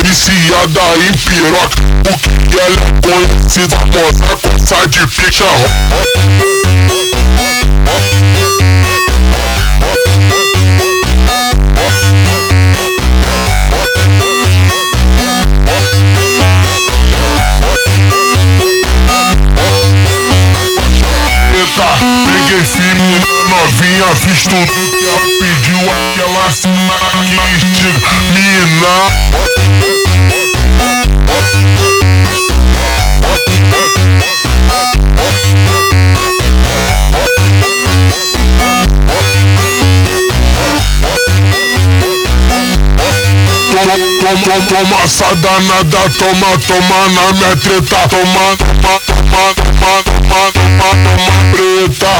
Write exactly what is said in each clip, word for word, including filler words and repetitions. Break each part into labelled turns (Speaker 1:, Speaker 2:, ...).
Speaker 1: viciada em piroca, porque ela é conhecida, moça, coça de ficha. Peguei firme, novinha, fiz tudo que ela pediu, aquela cena que estiga, mina. Toma, toma, essa danada, toma, toma na minha treta, toma, toma, toma, toma, toma, toma, toma, preta.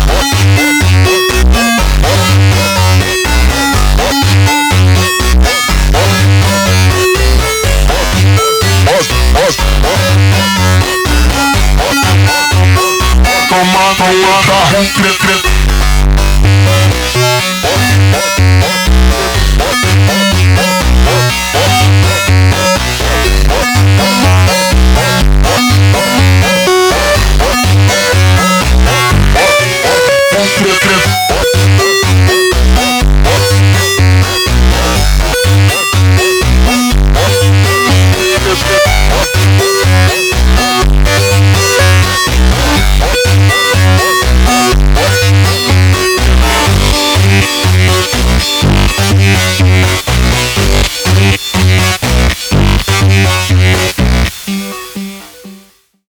Speaker 1: Toma, toma, tá, treta. Treta.